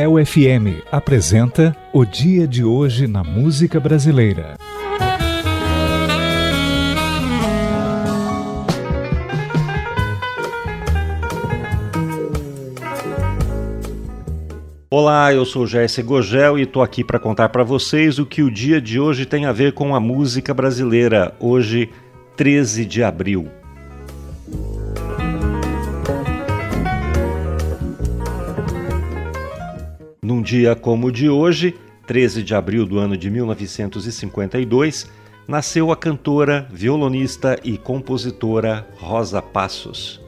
UFM apresenta O Dia de Hoje na Música Brasileira. Olá, eu sou Gerson Gogel e estou aqui para contar para vocês o que o dia de hoje tem a ver com a música brasileira. Hoje, 13 de abril. Num dia como o de hoje, 13 de abril do ano de 1952, nasceu a cantora, violonista e compositora Rosa Passos.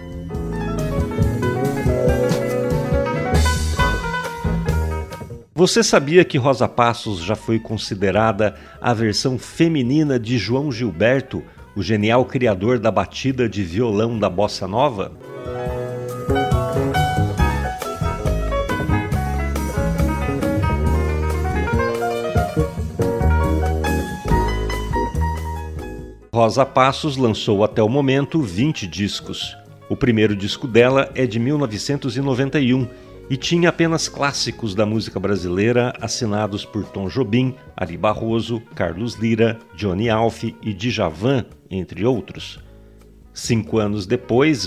Você sabia que Rosa Passos já foi considerada a versão feminina de João Gilberto, o genial criador da batida de violão da Bossa Nova? Rosa Passos lançou até o momento 20 discos. O primeiro disco dela é de 1991 e tinha apenas clássicos da música brasileira assinados por Tom Jobim, Ari Barroso, Carlos Lyra, Johnny Alf e Djavan, entre outros. 5 anos depois,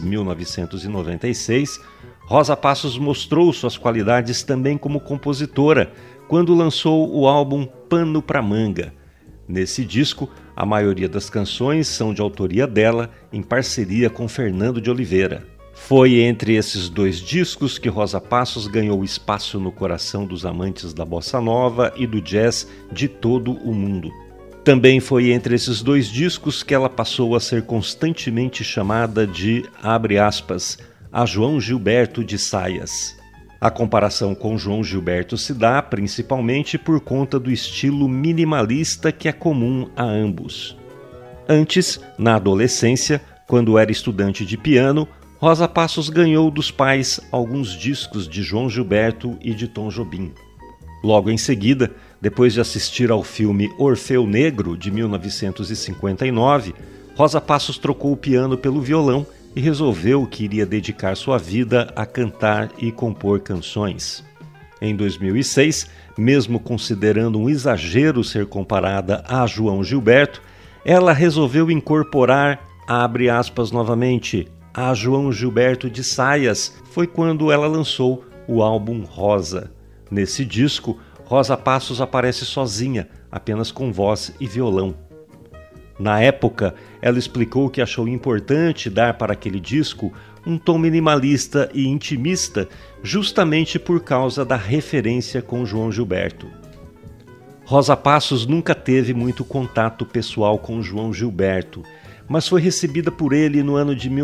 1996, Rosa Passos mostrou suas qualidades também como compositora, quando lançou o álbum Pano pra Manga. Nesse disco, a maioria das canções são de autoria dela, em parceria com Fernando de Oliveira. Foi entre esses dois discos que Rosa Passos ganhou espaço no coração dos amantes da bossa nova e do jazz de todo o mundo. Também foi entre esses dois discos que ela passou a ser constantemente chamada de, abre aspas, a João Gilberto de Saias. A comparação com João Gilberto se dá principalmente por conta do estilo minimalista que é comum a ambos. Antes, na adolescência, quando era estudante de piano, Rosa Passos ganhou dos pais alguns discos de João Gilberto e de Tom Jobim. Logo em seguida, depois de assistir ao filme Orfeu Negro, de 1959, Rosa Passos trocou o piano pelo violão e resolveu que iria dedicar sua vida a cantar e compor canções. Em 2006, mesmo considerando um exagero ser comparada a João Gilberto, ela resolveu incorporar, abre aspas novamente, a João Gilberto de Saias. Foi quando ela lançou o álbum Rosa. Nesse disco, Rosa Passos aparece sozinha, apenas com voz e violão. Na época, ela explicou que achou importante dar para aquele disco um tom minimalista e intimista, justamente por causa da referência com João Gilberto. Rosa Passos nunca teve muito contato pessoal com João Gilberto, mas foi recebida por ele no ano de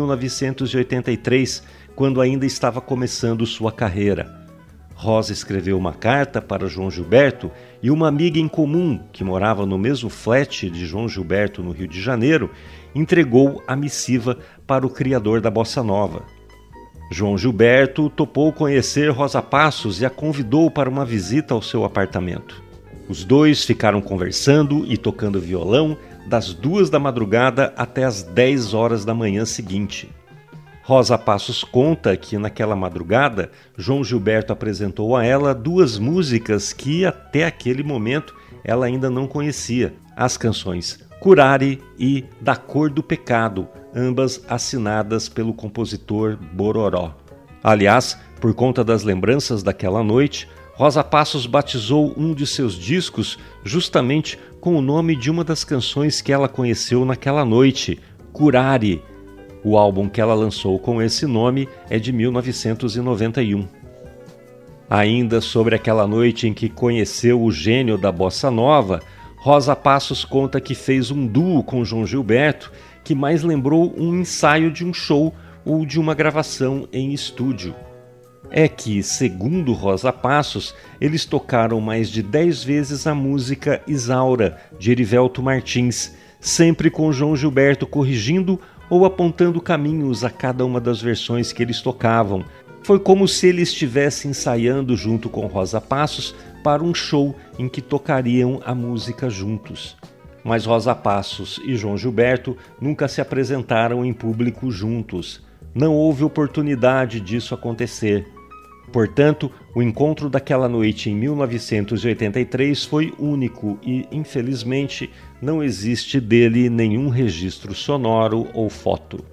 1983, quando ainda estava começando sua carreira. Rosa escreveu uma carta para João Gilberto e uma amiga em comum, que morava no mesmo flat de João Gilberto, no Rio de Janeiro, entregou a missiva para o criador da Bossa Nova. João Gilberto topou conhecer Rosa Passos e a convidou para uma visita ao seu apartamento. Os dois ficaram conversando e tocando violão das 2 da madrugada até as 10 horas da manhã seguinte. Rosa Passos conta que naquela madrugada, João Gilberto apresentou a ela 2 músicas que até aquele momento ela ainda não conhecia, as canções Curare e Da Cor do Pecado, ambas assinadas pelo compositor Bororó. Aliás, por conta das lembranças daquela noite, Rosa Passos batizou um de seus discos justamente com o nome de uma das canções que ela conheceu naquela noite, Curare. O álbum que ela lançou com esse nome é de 1991. Ainda sobre aquela noite em que conheceu o gênio da bossa nova, Rosa Passos conta que fez um duo com João Gilberto que mais lembrou um ensaio de um show ou de uma gravação em estúdio. É que, segundo Rosa Passos, eles tocaram mais de 10 vezes a música Isaura, de Erivelto Martins, sempre com João Gilberto corrigindo ou apontando caminhos a cada uma das versões que eles tocavam. Foi como se ele estivesse ensaiando junto com Rosa Passos para um show em que tocariam a música juntos. Mas Rosa Passos e João Gilberto nunca se apresentaram em público juntos. Não houve oportunidade disso acontecer. Portanto, o encontro daquela noite em 1983 foi único e, infelizmente, não existe dele nenhum registro sonoro ou foto.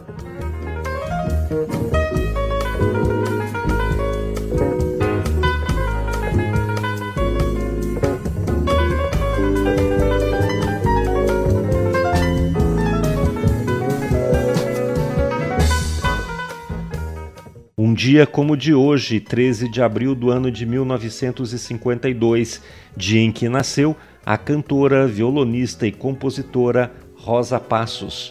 Um dia como o de hoje, 13 de abril do ano de 1952, dia em que nasceu a cantora, violonista e compositora Rosa Passos.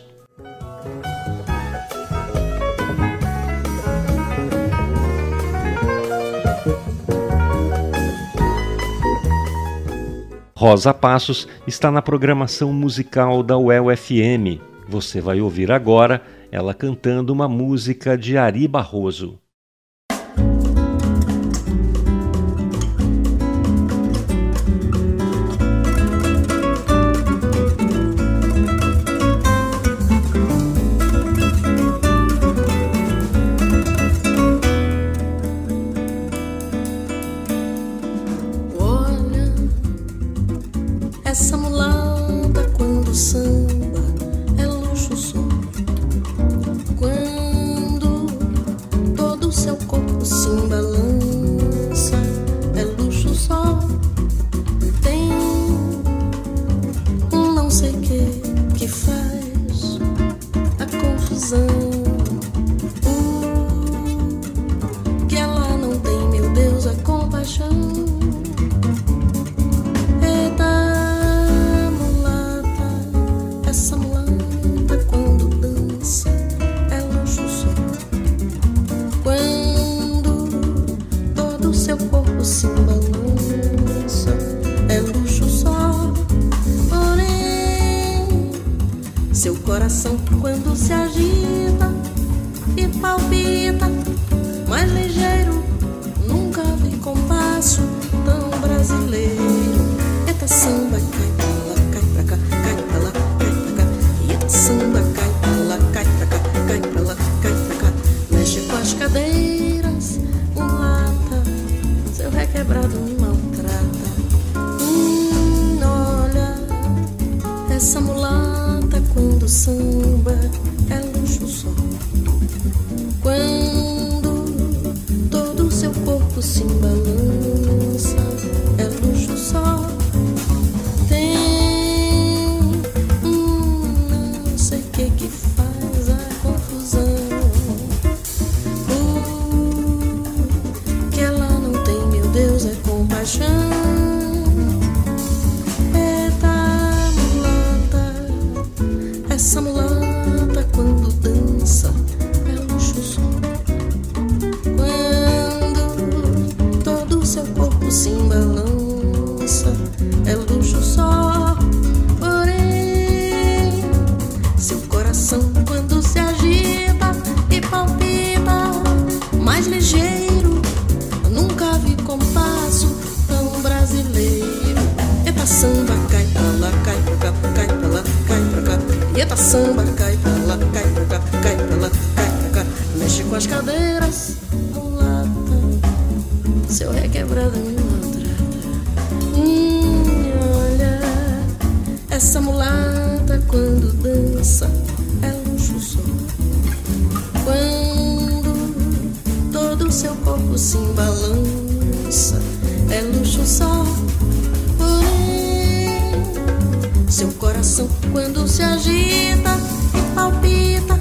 Rosa Passos está na programação musical da UEL-FM. Você vai ouvir agora ela cantando uma música de Ari Barroso. Olha, essa mulata quando samba é luxo só. Quando todo o seu corpo se balança, é luxo só. Tem um não sei que faz a confusão. Que ela não tem, meu Deus, a compaixão. Eita mulata, essa mulata quando dança é luxo só. Quando todo o seu corpo se balança, é luxo só. Porém, seu coração quando se agita e palpita, mais ligeiro, nunca vi compasso tão brasileiro. Eita samba, cai pra lá, cai pra cá, cai pra lá, cai pra cá. Eita samba, cai pra lá, cai pra cá, cai pra lá, cai pra cá. Mexe com as cadeiras, mulata, seu requebrado me maltrata. Olha, essa mulata quando samba é luxo só. Quando todo o seu corpo se balança, é luxo só. Tem não sei que faz a confusão. Que ela não tem, meu Deus, é compaixão. Eita mulata, essa mulata quando dança é luxo só. Quando todo o seu corpo se balança, é luxo só. Porém, seu coração quando se agita e palpita, mais ligeiro, nunca vi compasso tão brasileiro. Eita samba, cai pra lá, cai pra cá, cai pra lá, cai pra cá. Eita samba, cai pra lá, cai pra cá, cai pra lá, cai pra cá. Mexe com as cadeiras, mulata, seu requebrado me maltrata. Olha, essa mulata quando dança é luxo só. Quando todo o seu corpo se balança, é luxo só. Porém, seu coração quando se agita e palpita,